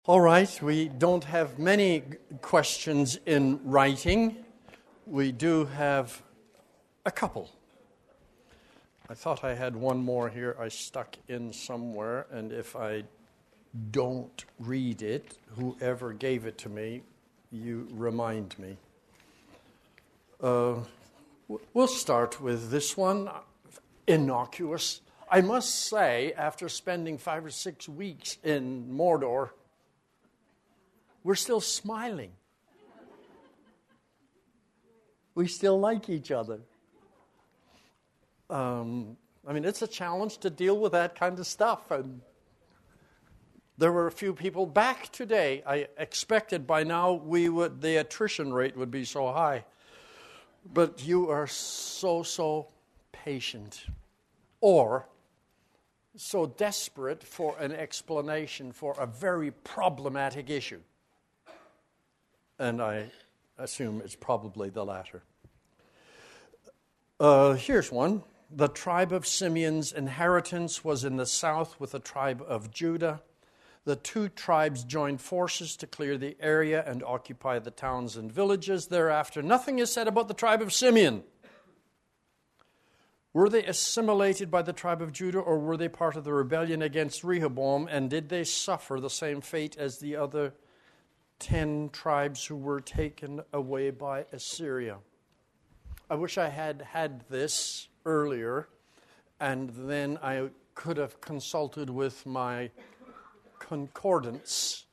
All right, we don't have many questions in writing. We do have a couple. I thought I had one more here I stuck in somewhere, and if I don't read it, whoever gave it to me, you remind me. We'll start with this one, innocuous. I must say, after spending 5 or 6 weeks in Mordor, we're still smiling. We still like each other. It's a challenge to deal with that kind of stuff. And there were a few people back today. I expected by now the attrition rate would be so high. But you are so patient. Or so desperate for an explanation for a very problematic issue. And I assume it's probably the latter. Here's one. The tribe of Simeon's inheritance was in the south with the tribe of Judah. The two tribes joined forces to clear the area and occupy the towns and villages. Thereafter, nothing is said about the tribe of Simeon. Were they assimilated by the tribe of Judah, or were they part of the rebellion against Rehoboam, and did they suffer the same fate as the other 10 tribes who were taken away by Assyria? I wish I had this earlier, and then I could have consulted with my concordance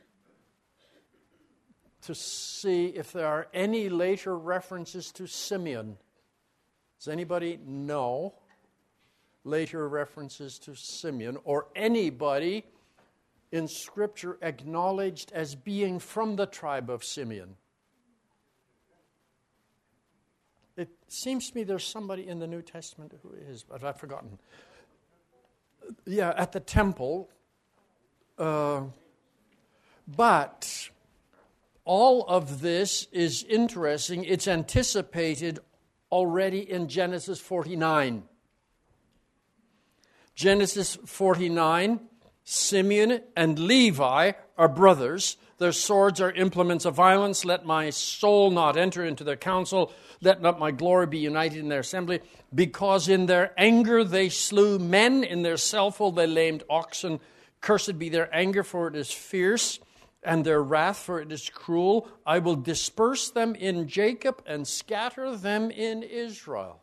to see if there are any later references to Simeon. Does anybody know later references to Simeon, or anybody in Scripture acknowledged as being from the tribe of Simeon? It seems to me there's somebody in the New Testament who is, but I've forgotten. Yeah, at the temple. But all of this is interesting. It's anticipated already in Genesis 49. Genesis 49, Simeon and Levi are brothers. Their swords are implements of violence. Let my soul not enter into their council. Let not my glory be united in their assembly. Because in their anger they slew men. In their selfhood they lamed oxen. Cursed be their anger, for it is fierce, and their wrath, for it is cruel. I will disperse them in Jacob and scatter them in Israel.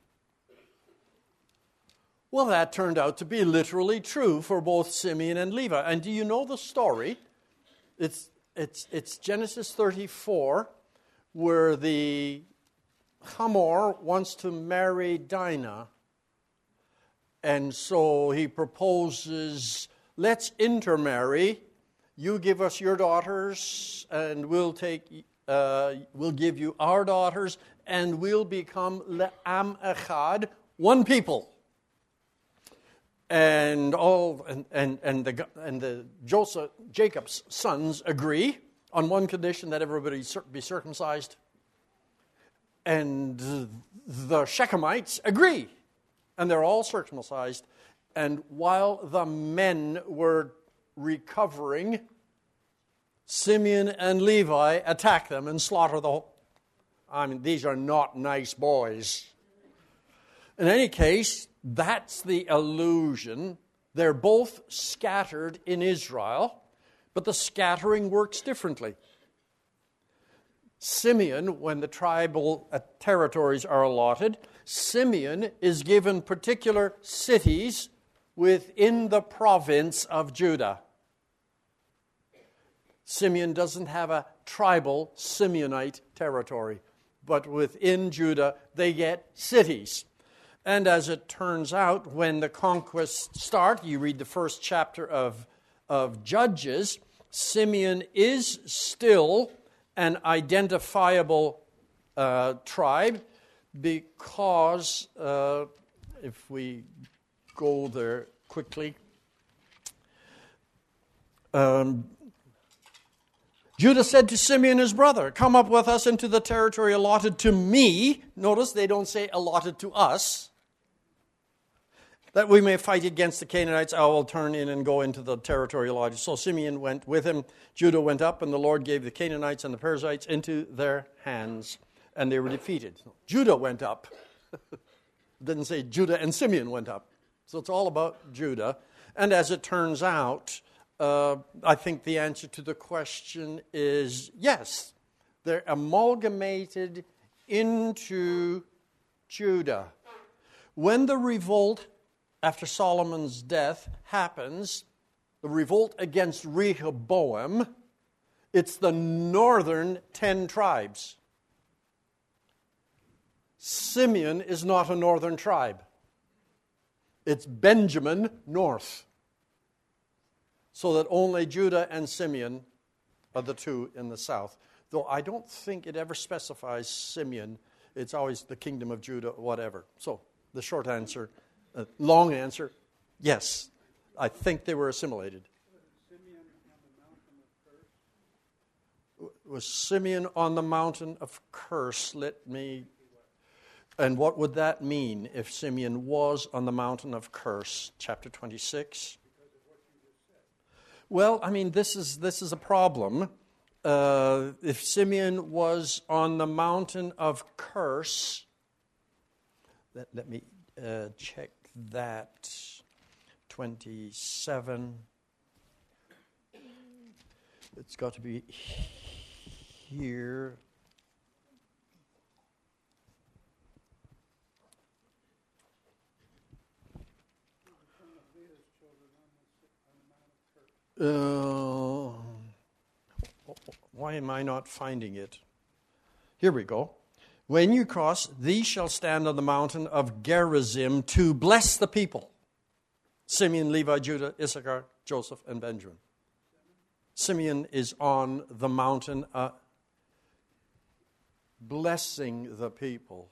Well, that turned out to be literally true for both Simeon and Levi. And do you know the story? It's Genesis 34, where the Hamor wants to marry Dinah. And so he proposes, let's intermarry. You give us your daughters, and we'll give you our daughters, and we'll become Le'am Echad, one people. And Jacob's sons agree on one condition, that everybody be circumcised. And the Shechemites agree, and they're all circumcised. And while the men were recovering, Simeon and Levi attack them and slaughter the whole. These are not nice boys. In any case, that's the illusion. They're both scattered in Israel, but the scattering works differently. Simeon, when the tribal territories are allotted, Simeon is given particular cities within the province of Judah. Simeon doesn't have a tribal Simeonite territory, but within Judah they get cities. And as it turns out, when the conquests start, you read the first chapter of Judges, Simeon is still an identifiable tribe because, if we go there quickly, Judah said to Simeon his brother, come up with us into the territory allotted to me. Notice they don't say allotted to us. that we may fight against the Canaanites, I will turn in and go into the territory allotted. So Simeon went with him. Judah went up, and the Lord gave the Canaanites and the Perizzites into their hands, and they were defeated. Judah went up. It didn't say Judah and Simeon went up. So it's all about Judah. And as it turns out, I think the answer to the question is yes. They're amalgamated into Judah. When the revolt after Solomon's death happens, the revolt against Rehoboam, it's the northern 10 tribes. Simeon is not a northern tribe. It's Benjamin north. So that only Judah and Simeon are the two in the south. Though I don't think it ever specifies Simeon. It's always the kingdom of Judah, whatever. So the short answer, long answer, yes. I think they were assimilated. Was Simeon on the mountain of curse? And what would that mean if Simeon was on the mountain of curse? Chapter 26. Well, I mean, this is a problem. If Simeon was on the mountain of curse, let me check that. 27. It's got to be here. Why am I not finding it? Here we go. When you cross, these shall stand on the mountain of Gerizim to bless the people. Simeon, Levi, Judah, Issachar, Joseph, and Benjamin. Simeon is on the mountain blessing the people.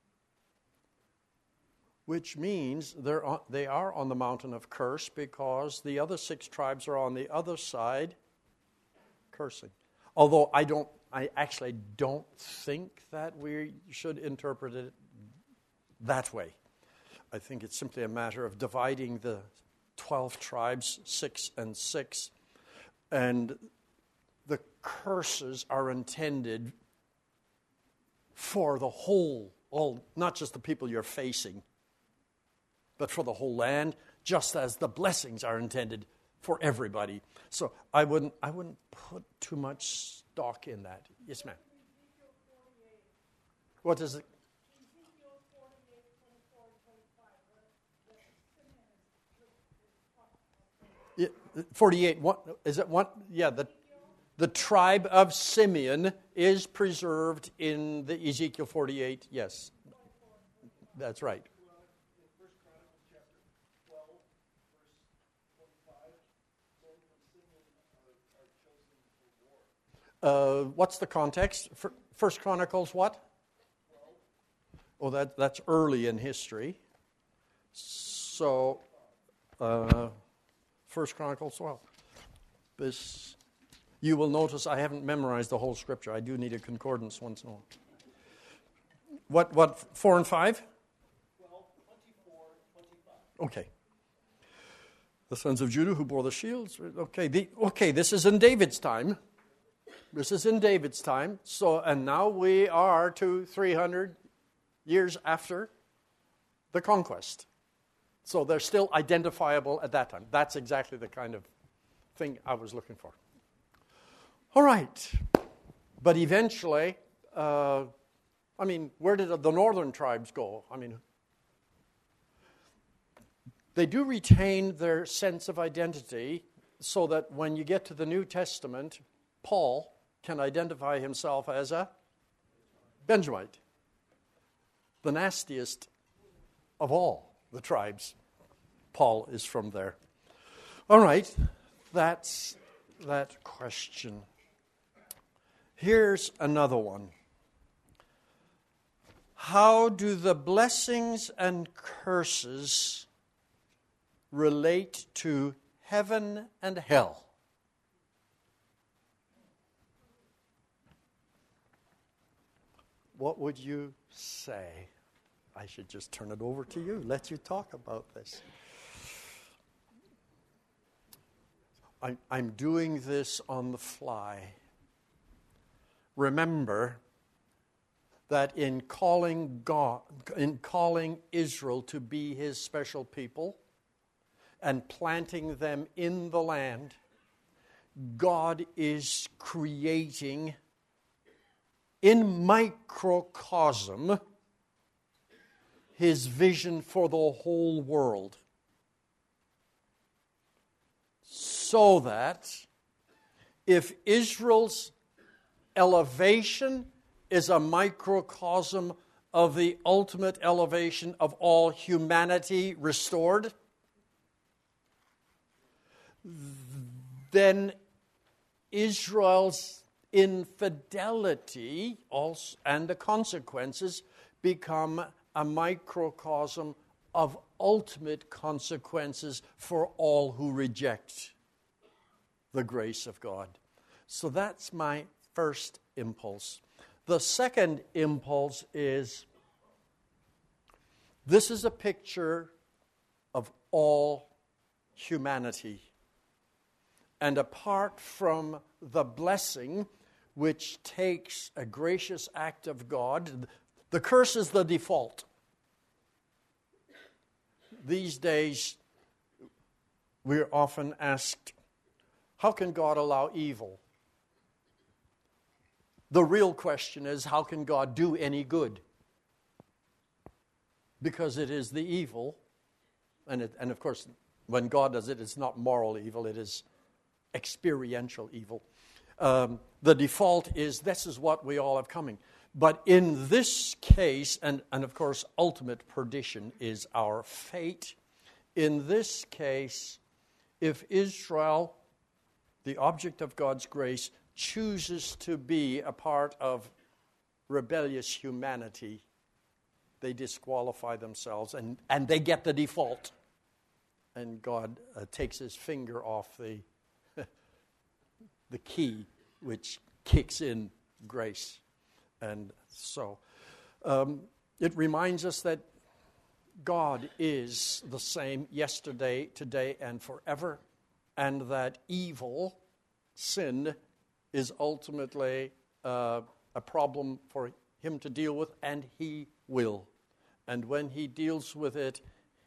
Which means they are on the mountain of curse because the other 6 tribes are on the other side cursing. Although I actually don't think that we should interpret it that way. I think it's simply a matter of dividing the 12 tribes, 6 and 6, and the curses are intended for the whole, not just the people you're facing, but for the whole land, just as the blessings are intended for everybody. So I wouldn't put too much stock in that. Yes, ma'am. What is it? 48. What is it? What? Yeah, the tribe of Simeon is preserved in the Ezekiel 48. Yes, that's right. What's the context? First Chronicles what? Oh, that's early in history. So, First Chronicles 12. You will notice I haven't memorized the whole scripture. I do need a concordance once in a while. What, 4 and 5? 12, 24, 25. Okay. The sons of Judah who bore the shields. Okay, this is in David's time. This is in David's time. So, and now we are 300 years after the conquest. So they're still identifiable at that time. That's exactly the kind of thing I was looking for. All right. But eventually, where did the northern tribes go? They do retain their sense of identity so that when you get to the New Testament, Paul can identify himself as a Benjamite, the nastiest of all the tribes. Paul is from there. All right, that's that question. Here's another one. How do the blessings and curses relate to heaven and hell? What would you say? I should just turn it over to you, let you talk about this. I'm doing this on the fly. Remember that in calling Israel to be his special people and planting them in the land, God is creating in microcosm his vision for the whole world, so that if Israel's elevation is a microcosm of the ultimate elevation of all humanity restored, then Israel's infidelity also, and the consequences become a microcosm of ultimate consequences for all who reject the grace of God. So that's my first impulse. The second impulse is, this is a picture of all humanity. And apart from the blessing, which takes a gracious act of God, the curse is the default. These days, we're often asked, how can God allow evil? The real question is, how can God do any good? Because it is the evil, and of course, when God does it, it's not moral evil, it is experiential evil. The default is, this is what we all have coming. But in this case, and of course, ultimate perdition is our fate. In this case, if Israel, the object of God's grace, chooses to be a part of rebellious humanity, they disqualify themselves and they get the default. And God takes his finger off the key which kicks in grace. And so it reminds us that God is the same yesterday, today, and forever, and that evil, sin, is ultimately a problem for him to deal with, and he will. And when he deals with it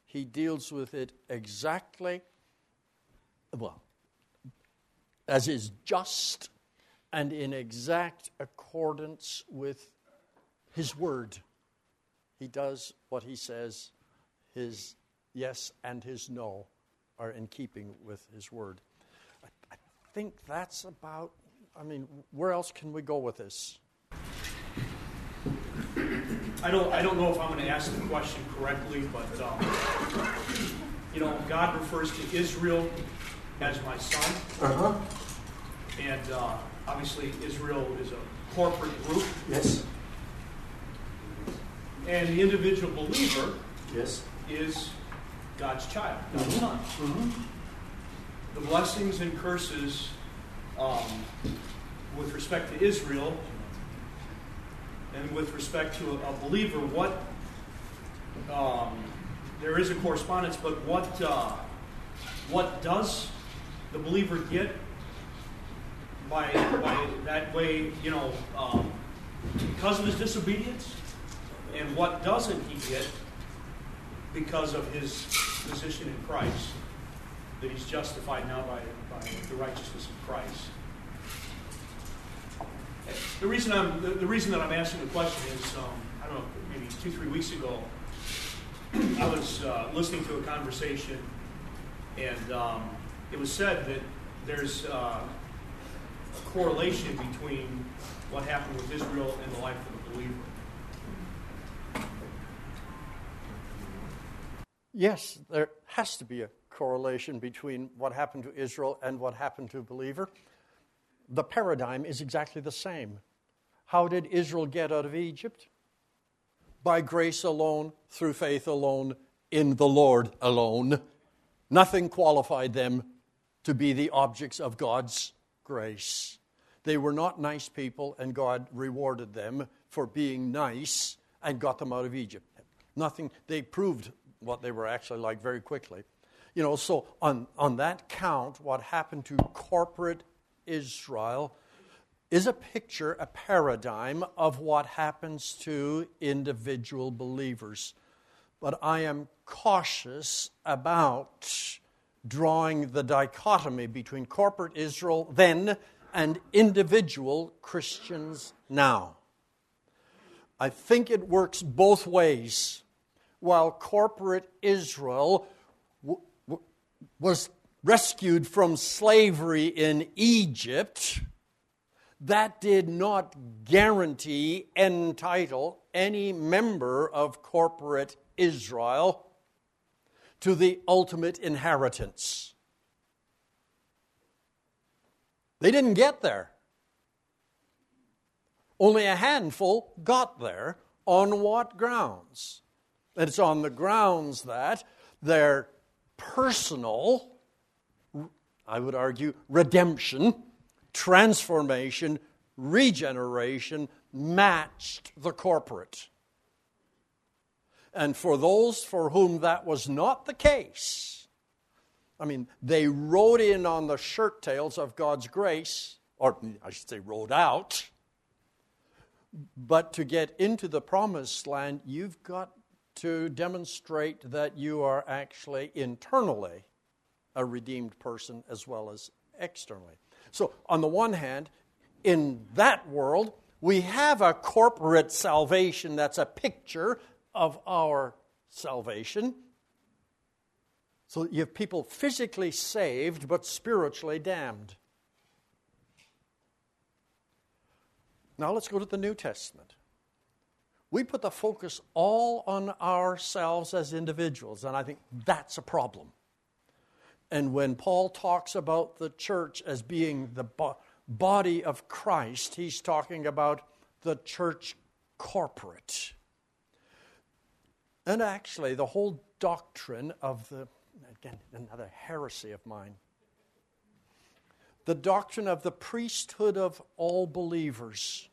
exactly, well, as is just and in exact accordance with his word. He does what he says. His yes and his no are in keeping with his word. I think that's about, where else can we go with this? I don't know if I'm going to ask the question correctly, but God refers to Israel as my son. Uh-huh. And obviously Israel is a corporate group. Yes. And the individual believer yes. is God's child, God's son. Mm-hmm. The blessings and curses with respect to Israel and with respect to a believer, there is a correspondence, but what does the believer get by that way, because of his disobedience? And what doesn't he get because of his position in Christ? That he's justified now by the righteousness of Christ. The reason that I'm asking the question is, I don't know, maybe 2-3 weeks ago, I was listening to a conversation, and it was said that there's a correlation between what happened with Israel and the life of the believer. Yes, there has to be a correlation between what happened to Israel and what happened to a believer. The paradigm is exactly the same. How did Israel get out of Egypt? By grace alone, through faith alone, in the Lord alone. Nothing qualified them to be the objects of God's grace. They were not nice people, and God rewarded them for being nice and got them out of Egypt. Nothing. They proved what they were actually like very quickly. So on that count, what happened to corporate Israel is a picture, a paradigm of what happens to individual believers. But I am cautious about drawing the dichotomy between corporate Israel then and individual Christians now. I think it works both ways. While corporate Israel was rescued from slavery in Egypt, that did not guarantee, entitle any member of corporate Israel to the ultimate inheritance. They didn't get there. Only a handful got there. On what grounds? It's on the grounds that their personal, I would argue, redemption, transformation, regeneration matched the corporate. And for those for whom that was not the case, they rode in on the shirt tails of God's grace, or I should say rode out. But to get into the promised land, you've got to demonstrate that you are actually internally a redeemed person as well as externally. So on the one hand, in that world, we have a corporate salvation that's a picture of our salvation. So you have people physically saved but spiritually damned. Now let's go to the New Testament. We put the focus all on ourselves as individuals, and I think that's a problem. And when Paul talks about the church as being the body of Christ, he's talking about the church corporate. And actually, the whole doctrine of again, another heresy of mine, the doctrine of the priesthood of all believers.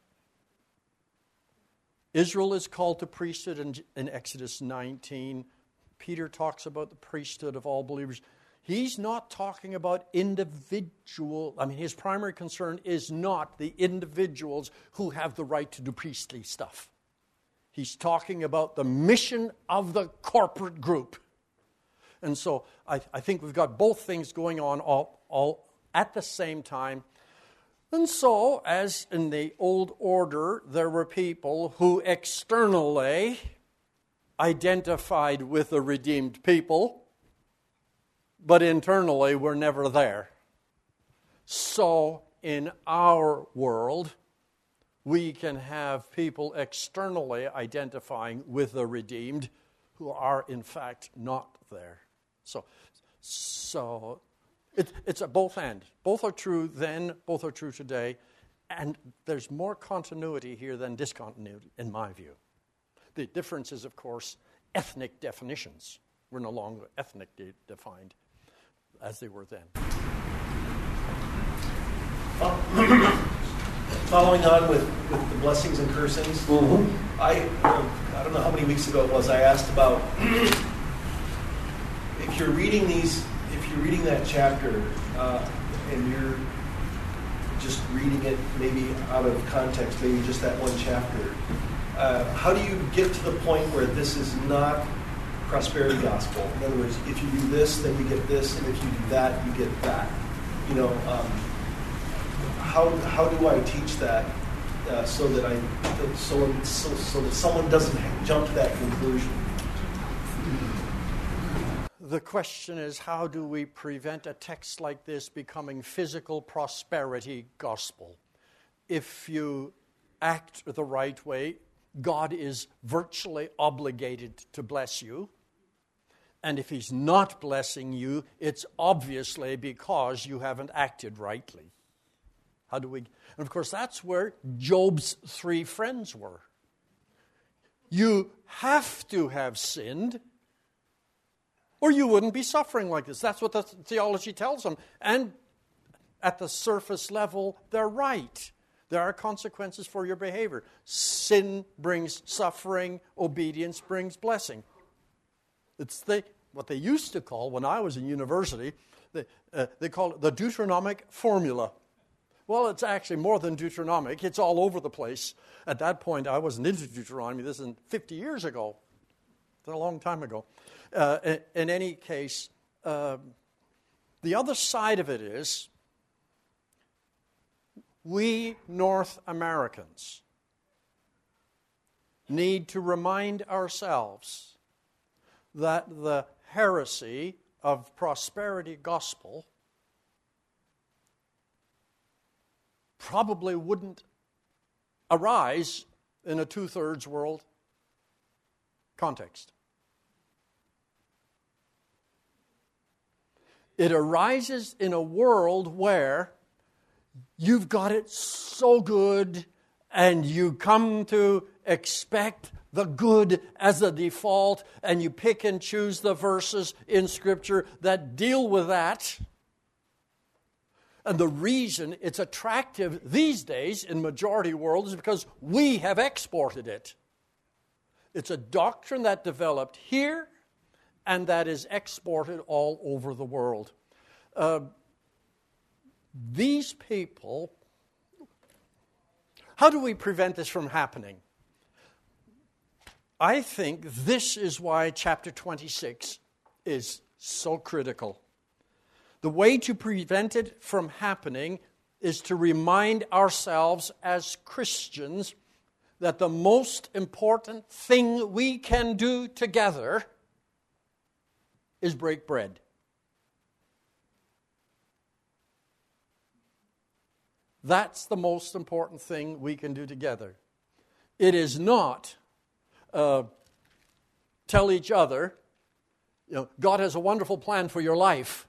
Israel is called to priesthood in Exodus 19. Peter talks about the priesthood of all believers. He's not talking about individual. His primary concern is not the individuals who have the right to do priestly stuff. He's talking about the mission of the corporate group. And so I think we've got both things going on all at the same time. And so, as in the old order, there were people who externally identified with the redeemed people, but internally were never there. So, in our world, we can have people externally identifying with the redeemed who are, in fact, not there. So it's a both and. Both are true then, both are true today, and there's more continuity here than discontinuity, in my view. The difference is, of course, ethnic definitions. We're no longer ethnically defined as they were then. Following on with the blessings and cursings, mm-hmm. I don't know how many weeks ago it was, I asked about if you're reading that chapter and you're just reading it maybe out of context, maybe just that one chapter, how do you get to the point where this is not prosperity gospel? In other words, if you do this, then you get this, and if you do that, you get that. How do I teach that so that someone doesn't jump to that conclusion? The question is, how do we prevent a text like this becoming physical prosperity gospel? If you act the right way, God is virtually obligated to bless you. And if he's not blessing you, it's obviously because you haven't acted rightly. How do we? And of course, that's where Job's 3 friends were. You have to have sinned, or you wouldn't be suffering like this. That's what the theology tells them. And at the surface level, they're right. There are consequences for your behavior. Sin brings suffering. Obedience brings blessing. It's what they used to call, when I was in university, they call it the Deuteronomic formula. Well, it's actually more than Deuteronomic. It's all over the place. At that point, I wasn't into Deuteronomy. This is 50 years ago. It's a long time ago. In any case, the other side of it is, we North Americans need to remind ourselves that the heresy of prosperity gospel probably wouldn't arise in a two-thirds world context. It arises in a world where you've got it so good and you come to expect the good as a default, and you pick and choose the verses in Scripture that deal with that. And the reason it's attractive these days in majority world is because we have exported it. It's a doctrine that developed here and that is exported all over the world. These people, how do we prevent this from happening? I think this is why chapter 26 is so critical. The way to prevent it from happening is to remind ourselves as Christians that the most important thing we can do together is break bread. That's the most important thing we can do together. It is not tell each other, God has a wonderful plan for your life.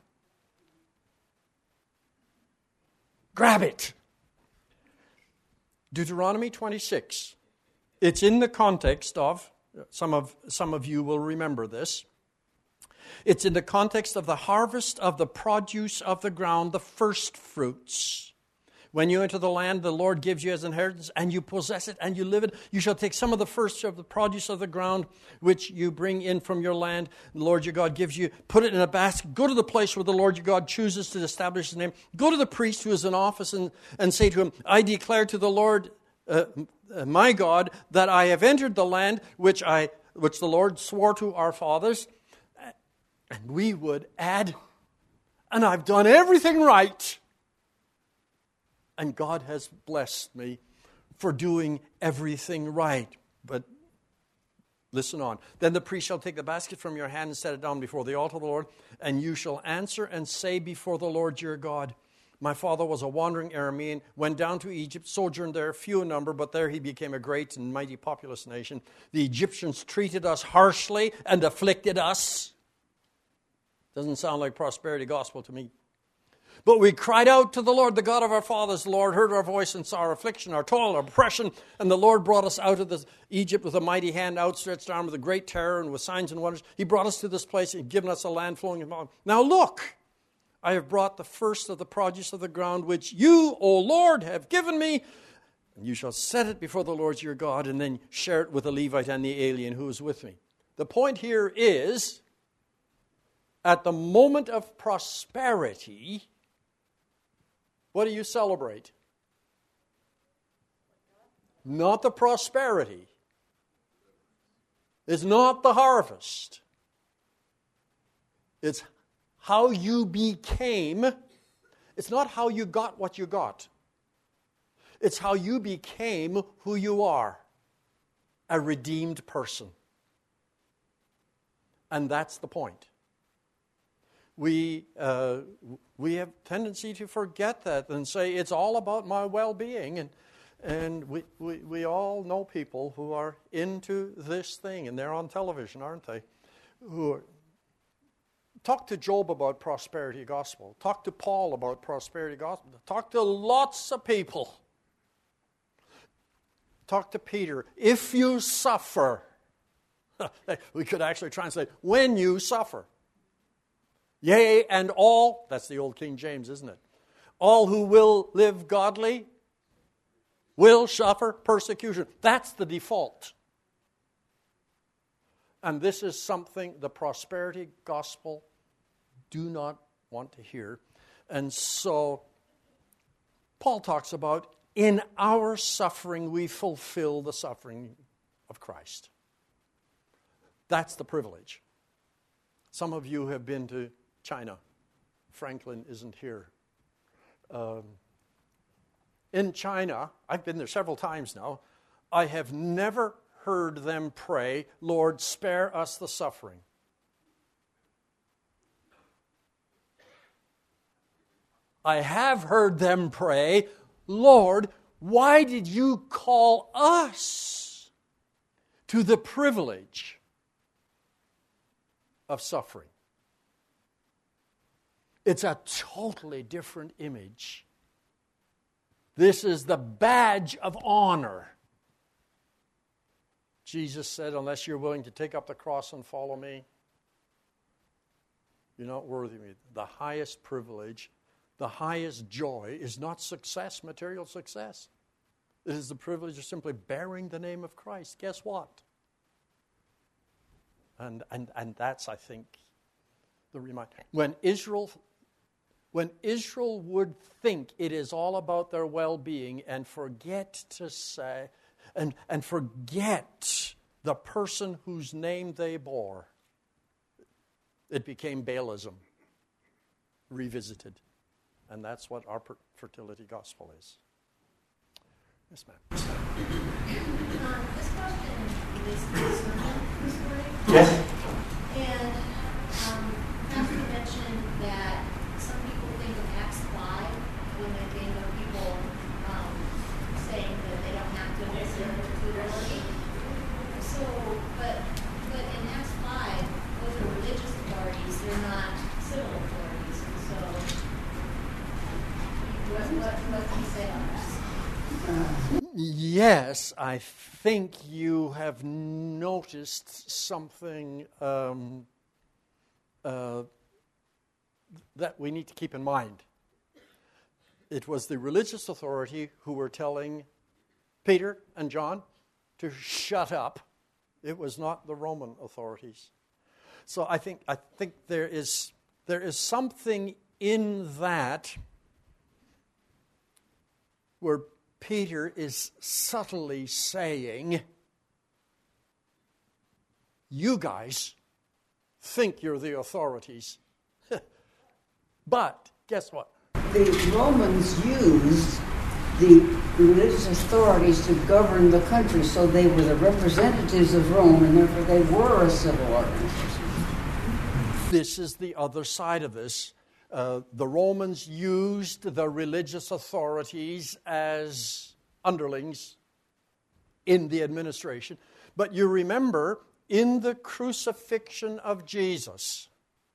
Grab it. Deuteronomy 26. It's in the context of, some of you will remember this. It's in the context of the harvest of the produce of the ground, the first fruits. When you enter the land the Lord gives you as inheritance, and you possess it, and you live it, you shall take some of the first of the produce of the ground, which you bring in from your land, the Lord your God gives you, put it in a basket, go to the place where the Lord your God chooses to establish His name, go to the priest who is in office and say to him, I declare to the Lord my God that I have entered the land which the Lord swore to our fathers. And we would add, and I've done everything right. And God has blessed me for doing everything right. But listen on. Then the priest shall take the basket from your hand and set it down before the altar of the Lord, and you shall answer and say before the Lord your God, my father was a wandering Aramean, went down to Egypt, sojourned there, few in number, but there he became a great and mighty populous nation. The Egyptians treated us harshly and afflicted us. Doesn't sound like prosperity gospel to me. But we cried out to the Lord, the God of our fathers. The Lord heard our voice and saw our affliction, our toil, our oppression. And the Lord brought us out of Egypt with a mighty hand, outstretched arm, with a great terror, and with signs and wonders. He brought us to this place and given us a land flowing with milk. Now look, I have brought the first of the produce of the ground, which you, O Lord, have given me. And you shall set it before the Lord your God, and then share it with the Levite and the alien who is with me. The point here is, at the moment of prosperity, what do you celebrate? Not the prosperity. It's not the harvest. It's how you became. It's not how you got what you got. It's how you became who you are, a redeemed person. And that's the point. We have tendency to forget that and say it's all about my well-being, and we all know people who are into this thing, and they're on television, aren't they? Talk to Job about prosperity gospel. Talk to Paul about prosperity gospel. Talk to lots of people. Talk to Peter. If you suffer, we could actually translate, when you suffer. Yea, and all, that's the old King James, isn't it? All who will live godly will suffer persecution. That's the default. And this is something the prosperity gospel do not want to hear. And so Paul talks about, in our suffering we fulfill the suffering of Christ. That's the privilege. Some of you have been to China. Franklin isn't here. In China, I've been there several times now, I have never heard them pray, Lord, spare us the suffering. I have heard them pray, Lord, why did you call us to the privilege of suffering? It's a totally different image. This is the badge of honor. Jesus said, unless you're willing to take up the cross and follow me, you're not worthy of me. The highest privilege, the highest joy is not success, material success. It is the privilege of simply bearing the name of Christ. Guess what? And that's, I think, the reminder. When Israel would think it is all about their well-being and forget to say, and forget the person whose name they bore, it became Baalism, revisited. And that's what our fertility gospel is. Yes, ma'am. This question is sermon this morning. Yes. And Pastor mentioned that some people think of Acts 5 when they think of people saying that they don't have to listen to fertility. So, but in Acts 5, those are religious authorities, they're not civil authorities. And so, what can you say on that? Yes, I think you have noticed something that we need to keep in mind. It was the religious authority who were telling Peter and John to shut up. It was not the Roman authorities. So I think there is something in that where Peter is subtly saying, you guys think you're the authorities. But guess what? The Romans used the religious authorities to govern the country, so they were the representatives of Rome, and therefore they were a civil organization. This is the other side of this. The Romans used the religious authorities as underlings in the administration. But you remember, in the crucifixion of Jesus,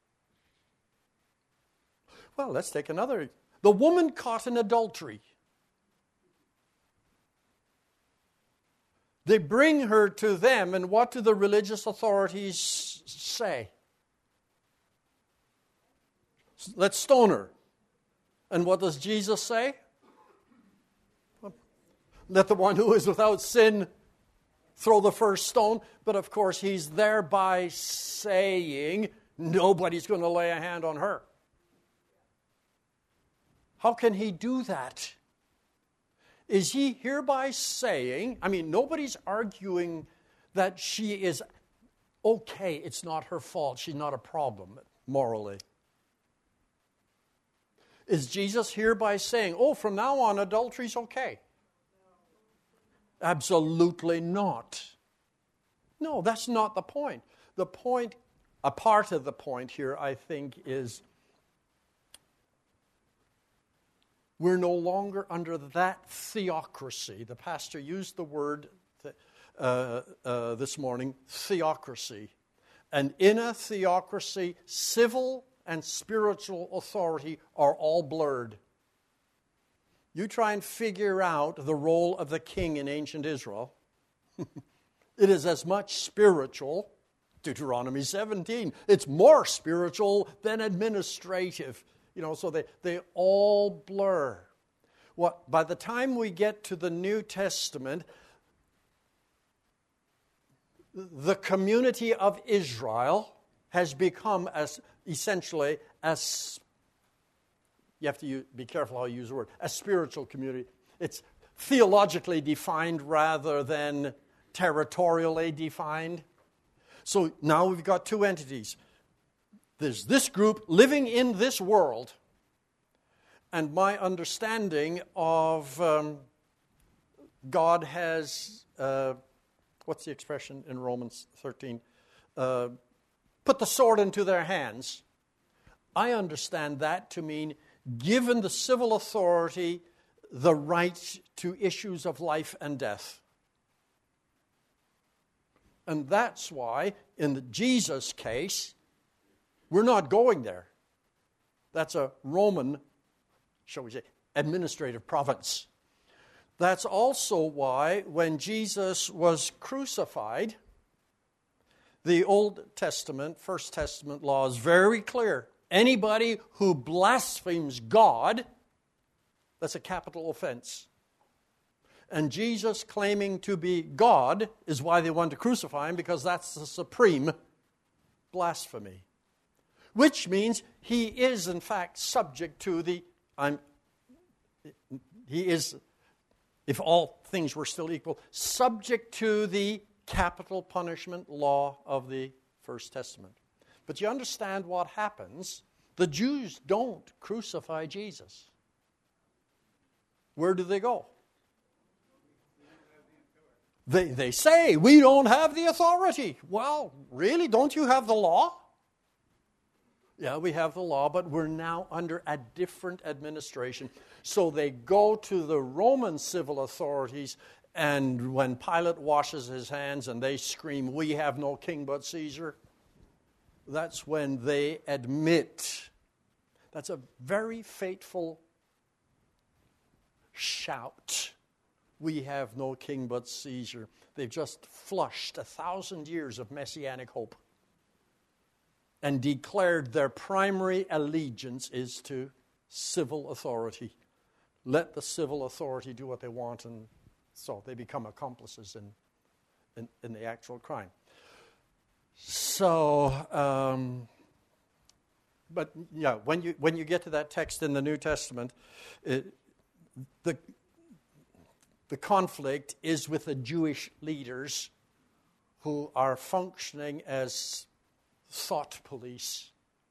well, let's take another. The woman caught in adultery. They bring her to them, and what do the religious authorities say? Let's stone her. And what does Jesus say? Let the one who is without sin throw the first stone. But of course, he's thereby saying nobody's going to lay a hand on her. How can he do that? Is he hereby saying, nobody's arguing that she is okay, it's not her fault, she's not a problem morally. Is Jesus hereby saying, from now on, adultery's okay? Absolutely not. No, that's not the point. The point, a part of the point here, I think, is we're no longer under that theocracy. The pastor used the word this morning, theocracy. And in a theocracy, civil and spiritual authority are all blurred. You try and figure out the role of the king in ancient Israel. It is as much spiritual, Deuteronomy 17, it's more spiritual than administrative. So they all blur. By the time we get to the New Testament, the community of Israel has become essentially, you have to be careful how you use the word, a spiritual community. It's theologically defined rather than territorially defined. So now we've got two entities. There's this group living in this world, and my understanding of God has, what's the expression in Romans 13? Put the sword into their hands. I understand that to mean given the civil authority the right to issues of life and death. And that's why, in the Jesus case, we're not going there. That's a Roman, shall we say, administrative province. That's also why, when Jesus was crucified, the Old Testament, First Testament law is very clear. Anybody who blasphemes God, that's a capital offense. And Jesus claiming to be God is why they wanted to crucify him, because that's the supreme blasphemy. Which means he is, in fact, subject to he is, if all things were still equal, subject to the capital punishment law of the First Testament. But you understand what happens. The Jews don't crucify Jesus. Where do they go? They say, we don't have the authority. Well, really? Don't you have the law? Yeah, we have the law, but we're now under a different administration. So they go to the Roman civil authorities, and when Pilate washes his hands and they scream, we have no king but Caesar, that's when they admit. That's a very fateful shout. We have no king but Caesar. They've just flushed 1,000 years of messianic hope and declared their primary allegiance is to civil authority. Let the civil authority do what they want, and so they become accomplices in the actual crime. So, but yeah, when you get to that text in the New Testament, the conflict is with the Jewish leaders who are functioning as thought police.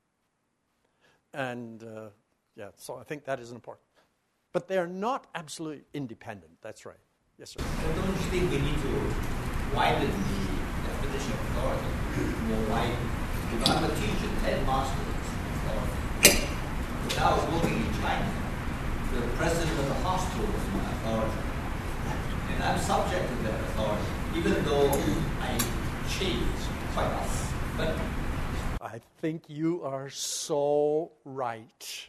And, so I think that is important. But they're not absolutely independent. That's right. Yes, sir. So don't you think we need to widen the definition of authority? More wide. If I'm a teacher, 10 masters of authority. If I was working in China, the president of the hospital was my authority. And I'm subject to that authority, even though I change quite often. But I think you are so right.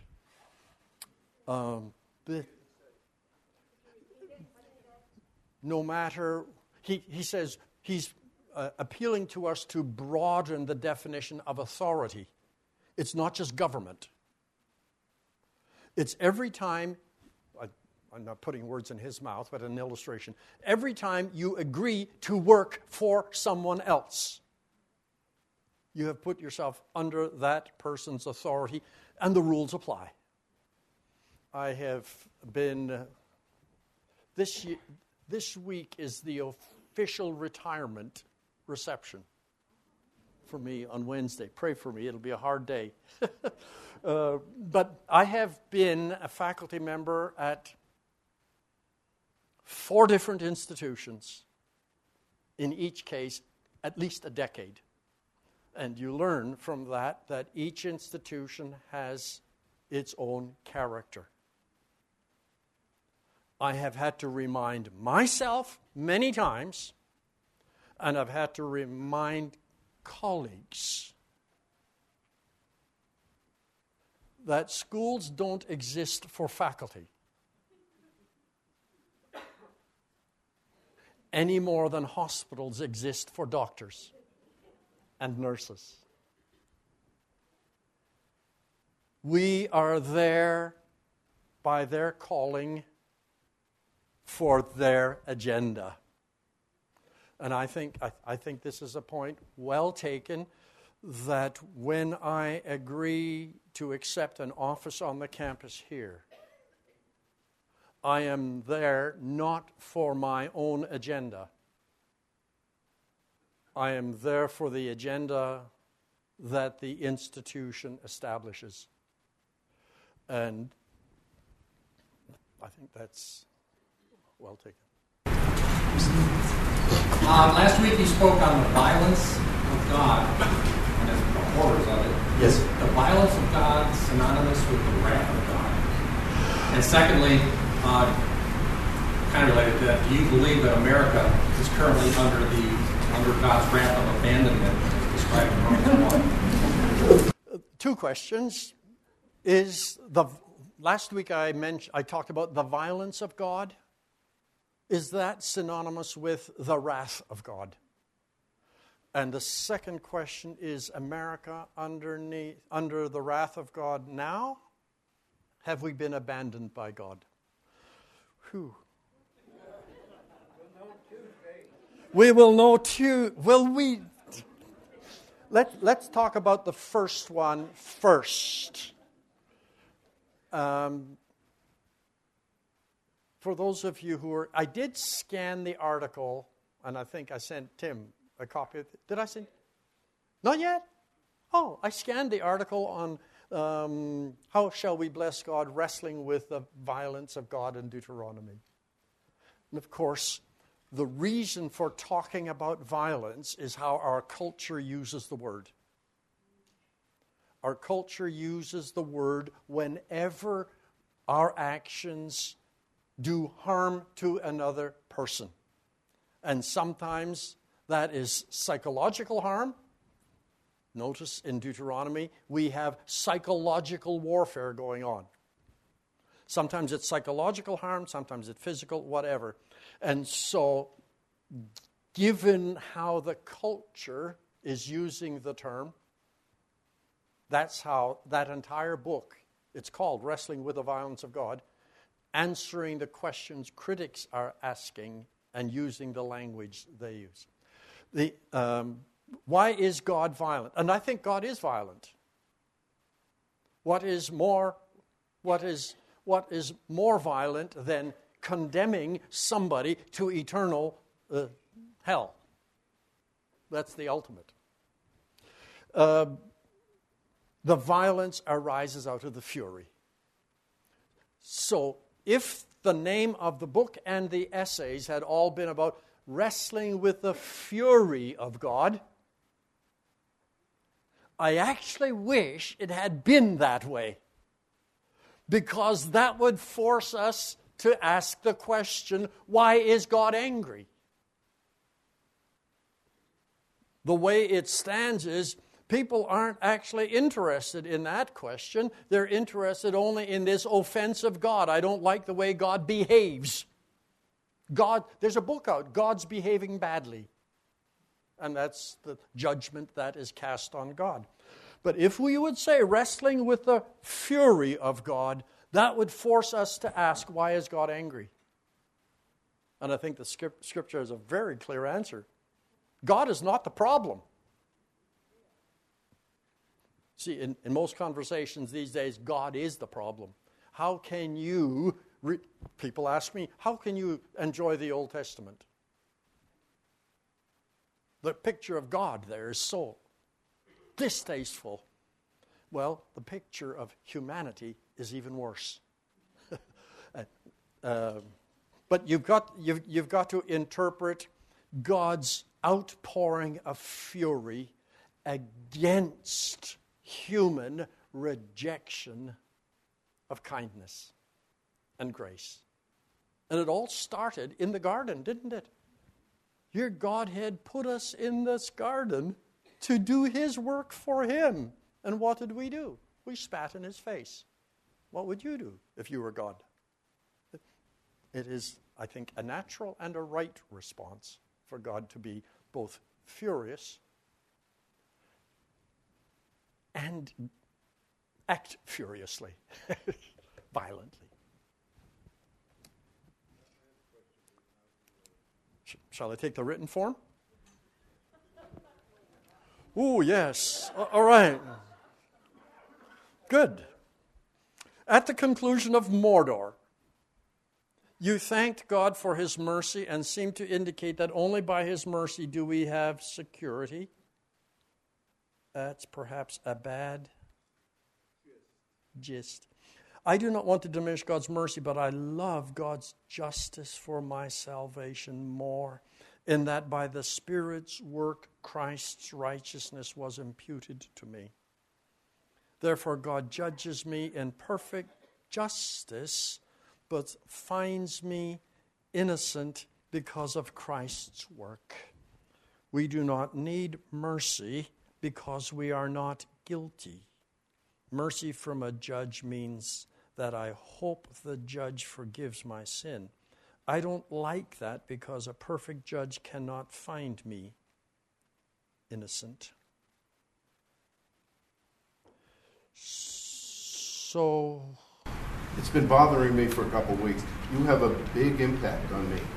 No matter, he says he's appealing to us to broaden the definition of authority. It's not just government. It's every time, I'm not putting words in his mouth, but an illustration. Every time you agree to work for someone else, you have put yourself under that person's authority, and the rules apply. I have been, this week is the official retirement reception for me on Wednesday. Pray for me, it'll be a hard day. But I have been a faculty member at 4 different institutions, in each case at least a decade. And you learn from that each institution has its own character. I have had to remind myself many times, and I've had to remind colleagues, that schools don't exist for faculty any more than hospitals exist for doctors and nurses. We are there by their calling for their agenda. And I think this is a point well taken, that when I agree to accept an office on the campus here, I am there not for my own agenda. I am there for the agenda that the institution establishes. And I think that's well taken. Last week you spoke on the violence of God and the horrors of it. Yes. Is the violence of God synonymous with the wrath of God? And secondly, kind of related to that, do you believe that America is currently under God's wrath of abandonment as described in Romans 1? Two questions. Last week I talked about the violence of God. Is that synonymous with the wrath of God? And the second question, is America under the wrath of God now? Have we been abandoned by God? Whew. We will know too. Will we? Let's talk about the first one first. For those of you who are, I did scan the article, and I think I sent Tim a copy of it. Did I send? Not yet? Oh, I scanned the article on how shall we bless God, wrestling with the violence of God in Deuteronomy. And of course, the reason for talking about violence is how our culture uses the word. Our culture uses the word whenever our actions do harm to another person. And sometimes that is psychological harm. Notice in Deuteronomy, we have psychological warfare going on. Sometimes it's psychological harm, sometimes it's physical, whatever. And so, given how the culture is using the term, that's how that entire book, it's called Wrestling with the Violence of God, answering the questions critics are asking and using the language they use. Why is God violent? And I think God is violent. What is more violent than condemning somebody to eternal hell? That's the ultimate. The violence arises out of the fury. So, if the name of the book and the essays had all been about wrestling with the fury of God, I actually wish it had been that way, because that would force us to ask the question, why is God angry? The way it stands is, people aren't actually interested in that question. They're interested only in this offense of God. I don't like the way God behaves. There's a book out, God's Behaving Badly. And that's the judgment that is cast on God. But if we would say wrestling with the fury of God, that would force us to ask, why is God angry? And I think the Scripture has a very clear answer. God is not the problem. See, in most conversations these days, God is the problem. How can you, people ask me, how can you enjoy the Old Testament? The picture of God there is so distasteful. Well, the picture of humanity is even worse. But you've got to interpret God's outpouring of fury against human rejection of kindness and grace. And it all started in the garden, didn't it? Your Godhead put us in this garden to do His work for Him. And what did we do? We spat in His face. What would you do if you were God? It is, I think, a natural and a right response for God to be both furious and act furiously, violently. Shall I take the written form? Oh, yes. All right. Good. At the conclusion of Mordor, you thanked God for his mercy and seemed to indicate that only by his mercy do we have security. That's perhaps a bad gist. I do not want to diminish God's mercy, but I love God's justice for my salvation more, in that by the Spirit's work Christ's righteousness was imputed to me. Therefore God judges me in perfect justice, but finds me innocent because of Christ's work. We do not need mercy because we are not guilty. Mercy from a judge means that I hope the judge forgives my sin. I don't like that because a perfect judge cannot find me innocent. So, it's been bothering me for a couple of weeks. You have a big impact on me.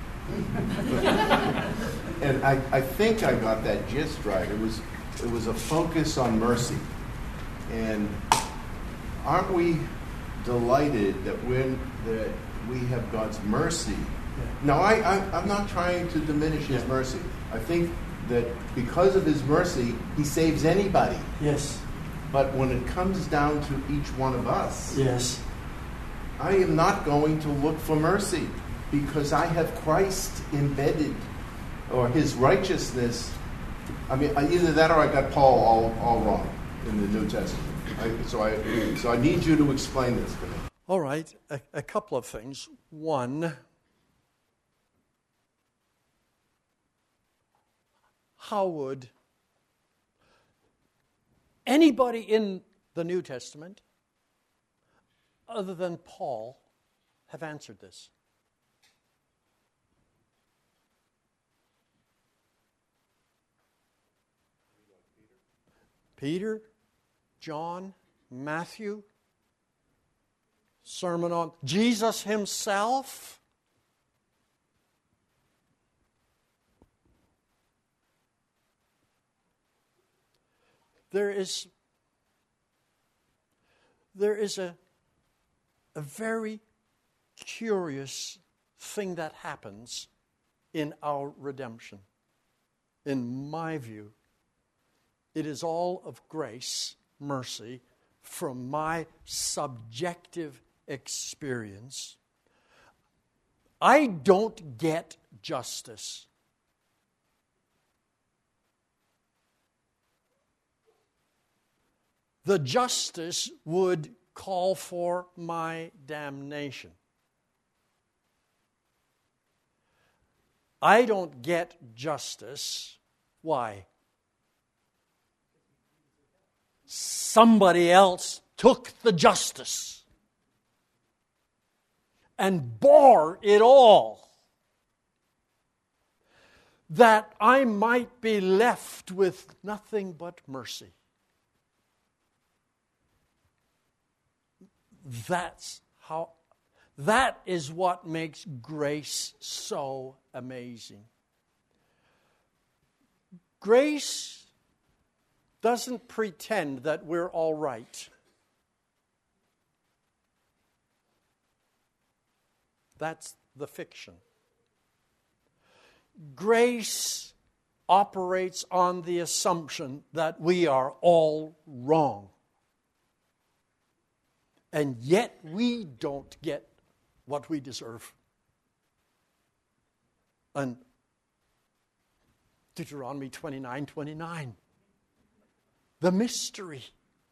And I think I got that gist right. It was a focus on mercy. And aren't we delighted that we have God's mercy? Now, I'm not trying to diminish his mercy. I think that because of his mercy, he saves anybody. Yes. But when it comes down to each one of us, yes, I am not going to look for mercy because I have Christ embedded, or his righteousness. I mean, either that or I got Paul all wrong in the New Testament. So I need you to explain this to me. All right, a couple of things. One, how would anybody in the New Testament other than Paul have answered this? Peter, John, Matthew, Sermon on Jesus himself. There is a very curious thing that happens in our redemption. In my view, it is all of grace, mercy, from my subjective experience. I don't get justice. The justice would call for my damnation. I don't get justice. Why? Somebody else took the justice and bore it all, that I might be left with nothing but mercy. That is what makes grace so amazing. Grace doesn't pretend that we're all right. That's the fiction. Grace operates on the assumption that we are all wrong. And yet we don't get what we deserve. And Deuteronomy 29:29. The mystery.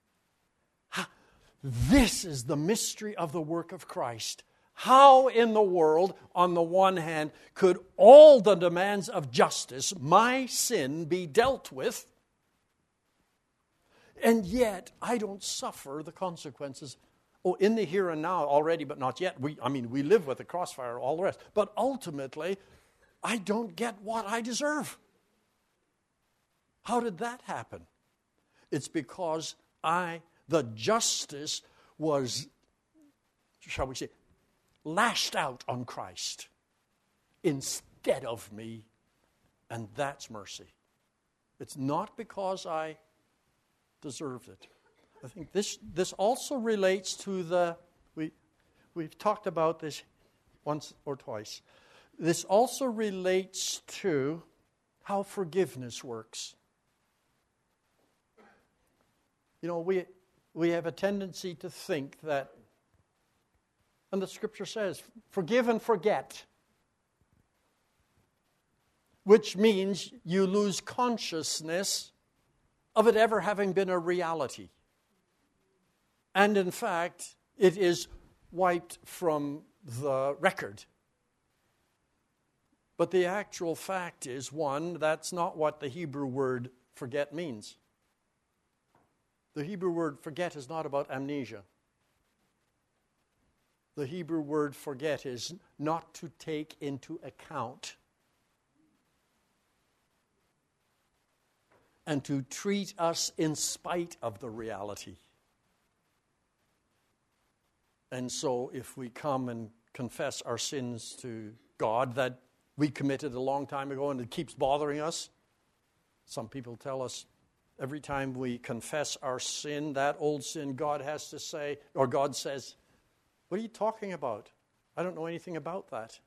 This is the mystery of the work of Christ. How in the world, on the one hand, could all the demands of justice, my sin, be dealt with, and yet I don't suffer the consequences? Oh, in the here and now already, but not yet. We live with the crossfire, all the rest. But ultimately, I don't get what I deserve. How did that happen? It's because the justice was, shall we say, lashed out on Christ instead of me, and that's mercy. It's not because I deserved it. I think this also relates to we've talked about this once or twice. This also relates to how forgiveness works. You know, we have a tendency to think that, and the Scripture says, forgive and forget, which means you lose consciousness of it ever having been a reality. And in fact, it is wiped from the record. But the actual fact is, one, that's not what the Hebrew word forget means. The Hebrew word forget is not about amnesia. The Hebrew word forget is not to take into account and to treat us in spite of the reality. And so if we come and confess our sins to God that we committed a long time ago and it keeps bothering us, some people tell us every time we confess our sin, that old sin, God has to say, or God says, what are you talking about? I don't know anything about that.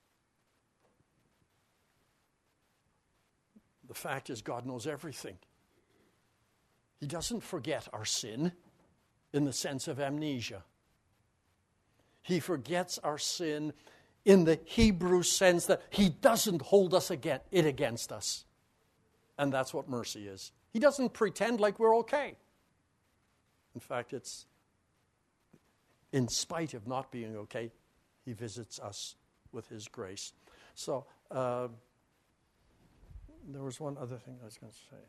The fact is, God knows everything. He doesn't forget our sin in the sense of amnesia. He forgets our sin in the Hebrew sense that he doesn't hold it against us. And that's what mercy is. He doesn't pretend like we're okay. In fact, it's in spite of not being okay, he visits us with his grace. So, there was one other thing I was going to say.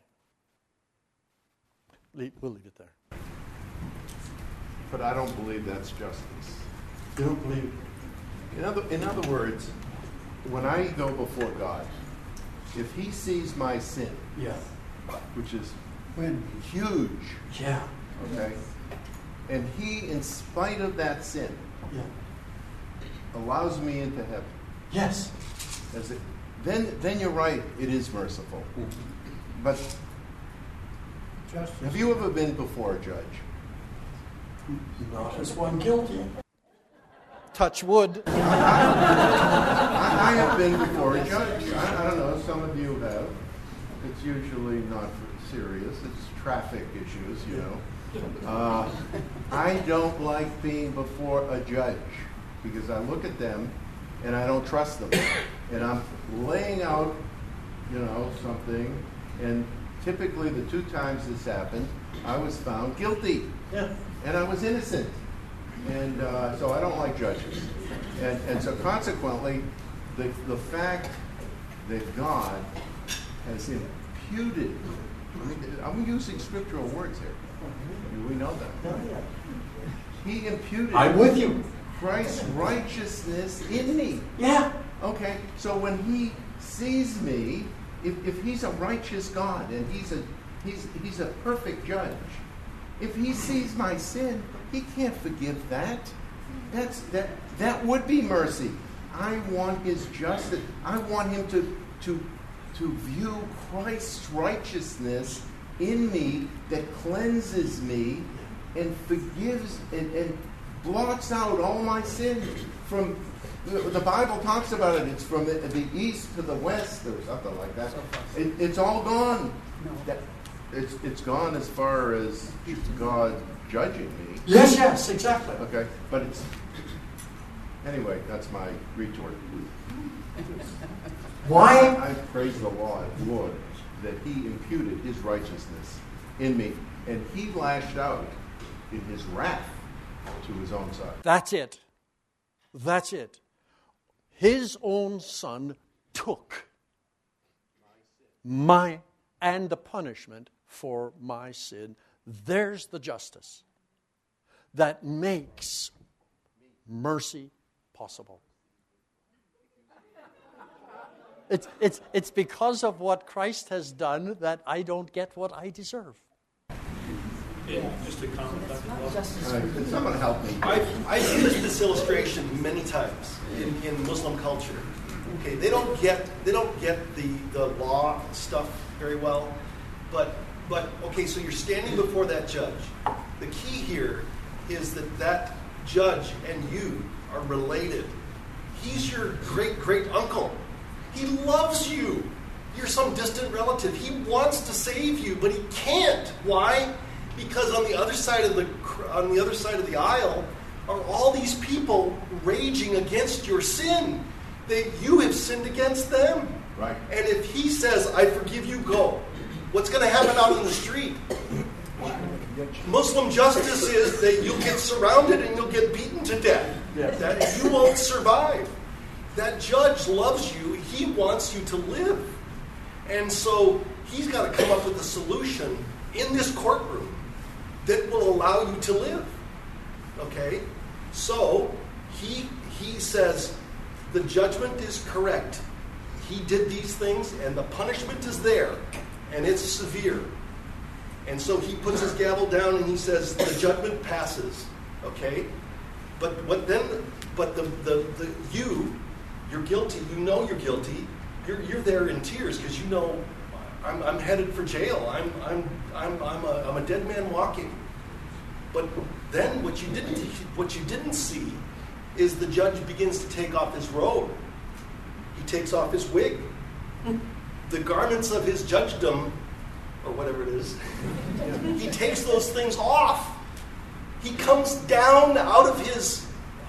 We'll leave it there. But I don't believe that's justice. You don't believe? In other words, when I go before God, if he sees my sin, Yeah. which is huge, Yeah. okay, and he, in spite of that sin, Yeah. allows me into heaven, Yes. then you're right, it is merciful. But have you ever been before a judge? Not as one guilty. Touch wood. I have been before a judge. I don't know, some of you have. It's usually not serious. It's traffic issues, you know. I don't like being before a judge because I look at them and I don't trust them. And I'm laying out, something. And typically the 2 times this happened, I was found guilty. Yeah. And I was innocent. And so I don't like judges. And so consequently, the fact that God has imputed, I'm using scriptural words here. We know that. He imputed I'm with you. Christ's righteousness in me. Yeah. Okay, so when he sees me, if he's a righteous God and he's a perfect judge, if he sees my sin, he can't forgive that. That would be mercy. I want his justice. I want him to view Christ's righteousness in me that cleanses me and forgives and blots out all my sins. From the Bible talks about it. It's from the east to the west or something like that. It's all gone. It's gone as far as God judging me. Yes, exactly. Okay, but it's anyway. That's my retort. Why? I praise the Lord that he imputed his righteousness in me, and he lashed out in his wrath to his own son. That's it. That's it. His own son took and the punishment for my sin. There's the justice that makes mercy possible. It's because of what Christ has done that I don't get what I deserve. Just to comment on that. Can someone help me? I've used this illustration many times in Muslim culture, Okay, they don't get the law stuff very well, but okay, so you're standing before that judge. The key here is that judge and you are related. He's your great uncle. He loves you. You're some distant relative. He wants to save you, but he can't. Why? Because on the other side of the aisle are all these people raging against your sin. You have sinned against them. Right. And if he says, "I forgive you, go," what's going to happen out in the street? Muslim justice is that you'll get surrounded and you'll get beaten to death. Yes. That you won't survive. That judge loves you. He wants you to live. And so he's got to come up with a solution in this courtroom that will allow you to live. Okay? So he says the judgment is correct. He did these things and the punishment is there. And it's severe. And so he puts his gavel down and he says the judgment passes. Okay? But you're guilty. You know you're guilty. You're there in tears because you know I'm headed for jail. I'm a dead man walking. But then what you didn't see is the judge begins to take off his robe. He takes off his wig. The garments of his judgedom, or whatever it is, he takes those things off. He comes down out of his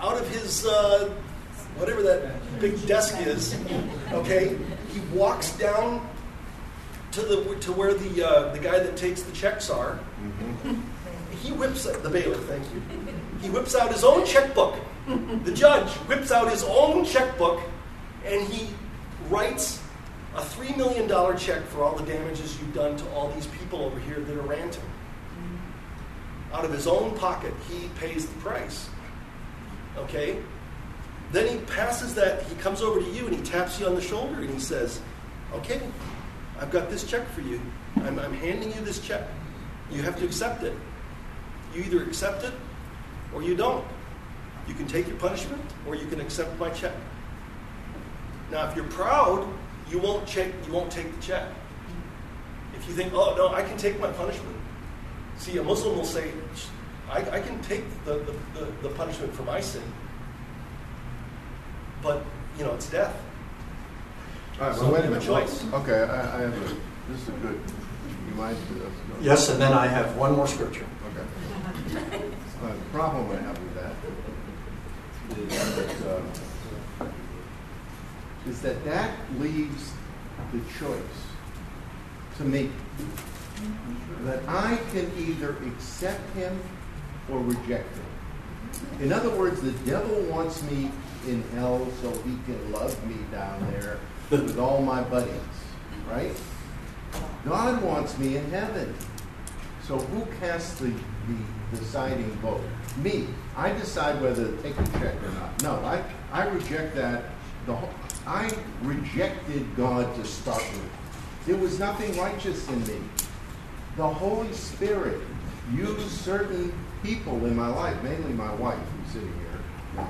whatever that big desk is. Okay, he walks down to where the guy that takes the checks are. Mm-hmm. He whips the bailiff. Thank you. He whips out his own checkbook. The judge whips out his own checkbook, and he writes a $3 million check for all the damages you've done to all these people over here that are ranting. Out of his own pocket, he pays the price. Okay? Then he passes that, he comes over to you and he taps you on the shoulder and he says, "Okay, I've got this check for you. I'm handing you this check. You have to accept it. You either accept it or you don't. You can take your punishment or you can accept my check." Now, if you're proud, you won't take the check. If you think, "Oh, no, I can take my punishment." See, a Muslim will say, I can take the punishment for my sin. But, it's death. All right, So well, wait a you have minute. a choice. Okay, I have this is a good. You mind? Yes, and then I have one more scripture. Okay. The problem I have with that is that leaves the choice to me that I can either accept him or reject him. In other words, the devil wants me in hell so he can love me down there with all my buddies, right? God wants me in heaven. So who casts the deciding vote? Me. I decide whether to take a check or not. No, I reject that. I rejected God to start with. There was nothing righteous in me. The Holy Spirit used certain people in my life, mainly my wife, who's sitting here.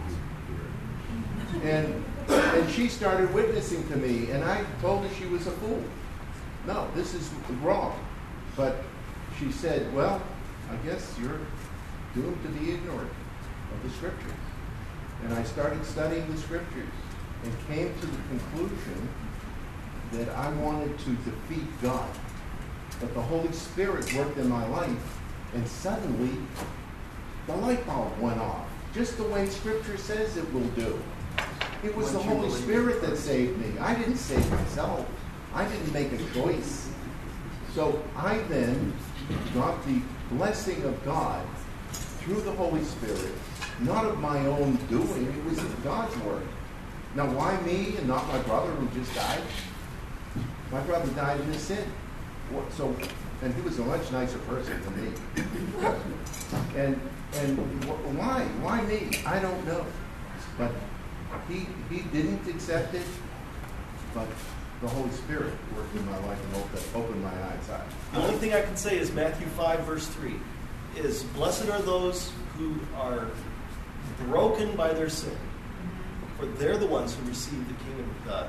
And she started witnessing to me, and I told her she was a fool. No, this is wrong. But she said, "Well, I guess you're doomed to be ignorant of the Scriptures." And I started studying the Scriptures and came to the conclusion that I wanted to defeat God. But the Holy Spirit worked in my life, and suddenly the light bulb went off, just the way Scripture says it will do. It was the Holy Spirit that saved me. I didn't save myself. I didn't make a choice. So I then got the blessing of God through the Holy Spirit, not of my own doing. It was God's work. Now, why me and not my brother who just died? My brother died in his sin. And he was a much nicer person than me. And why? Why me? I don't know. But he didn't accept it, but the Holy Spirit worked in my life and opened my eyes. The only thing I can say is Matthew 5, verse 3, is blessed are those who are broken by their sin, For they're the ones who receive the kingdom of God.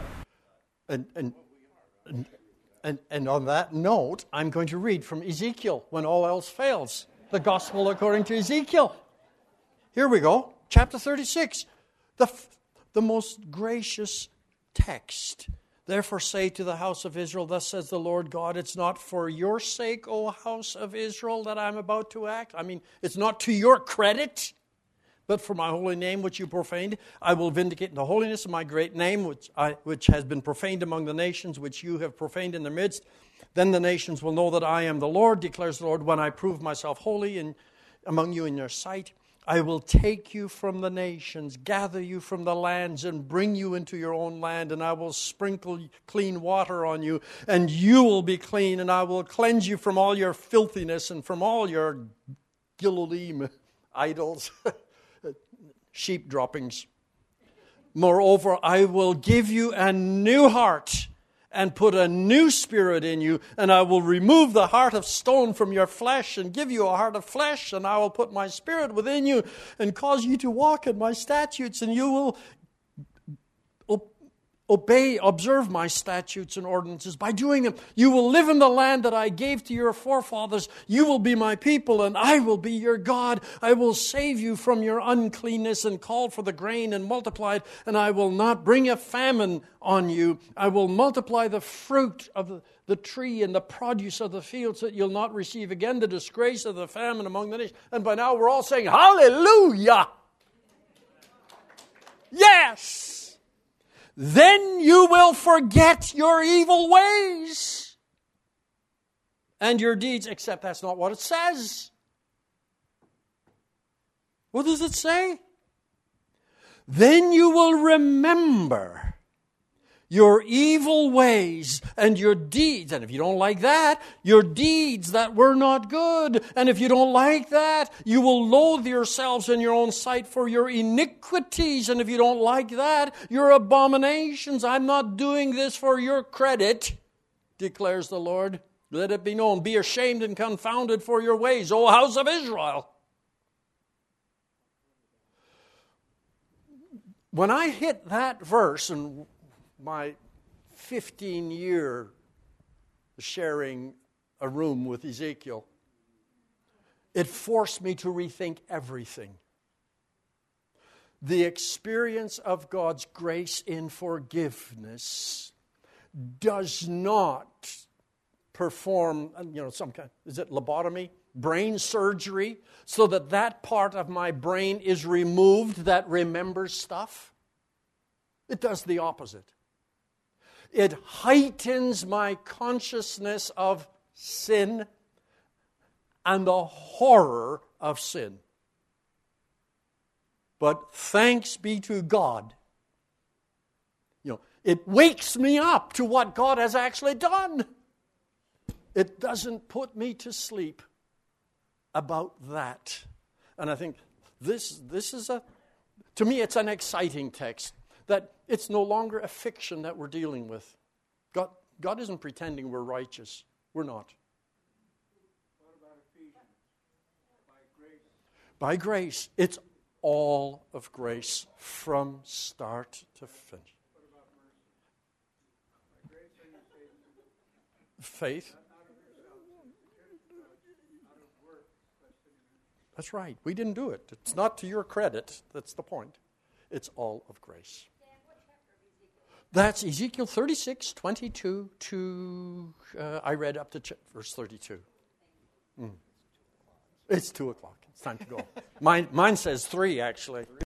And on that note, I'm going to read from Ezekiel, when all else fails. The gospel according to Ezekiel. Here we go. Chapter 36. The most gracious text. Therefore say to the house of Israel, thus says the Lord God, it's not for your sake, O house of Israel, that I'm about to act. I mean, it's not to your credit, but for my holy name which you profaned. I will vindicate the holiness of my great name, which has been profaned among the nations, which you have profaned in their midst. Then the nations will know that I am the Lord, declares the Lord, when I prove myself holy among you in your sight. I will take you from the nations, gather you from the lands, and bring you into your own land, and I will sprinkle clean water on you, and you will be clean, and I will cleanse you from all your filthiness and from all your Gilolim idols, sheep droppings. Moreover, I will give you a new heart and put a new spirit in you, and I will remove the heart of stone from your flesh and give you a heart of flesh, and I will put my spirit within you and cause you to walk in my statutes, and you will observe my statutes and ordinances. By doing them, you will live in the land that I gave to your forefathers. You will be my people, and I will be your God. I will save you from your uncleanness and call for the grain and multiply it, and I will not bring a famine on you. I will multiply the fruit of the tree and the produce of the field, so that you'll not receive again the disgrace of the famine among the nations. And by now we're all saying, hallelujah! Yes! Then you will forget your evil ways and your deeds, except that's not what it says. What does it say? Then you will remember your evil ways and your deeds. And if you don't like that, your deeds that were not good. And if you don't like that, you will loathe yourselves in your own sight for your iniquities. And if you don't like that, your abominations. I'm not doing this for your credit, declares the Lord. Let it be known. Be ashamed and confounded for your ways, O house of Israel. When I hit that verse, and my 15-year sharing a room with Ezekiel, it forced me to rethink everything. The experience of God's grace in forgiveness does not perform, some kind, is it lobotomy? Brain surgery, so that part of my brain is removed that remembers stuff. It does the opposite. It heightens my consciousness of sin and the horror of sin. But thanks be to God, it wakes me up to what God has actually done. It doesn't put me to sleep about that. And I think this is to me, it's an exciting text. That it's no longer a fiction that we're dealing with. God isn't pretending we're righteous. We're not. What about Ephesians? By grace. It's all of grace from start to finish. What about mercy? By grace are you saved? Faith. Not of yourselves, out of works, lest any man. That's right. We didn't do it. It's not to your credit. That's the point. It's all of grace. That's Ezekiel 36, 22 to, I read up to verse 32. It's 2 o'clock. It's time to go. Mine says 3, actually.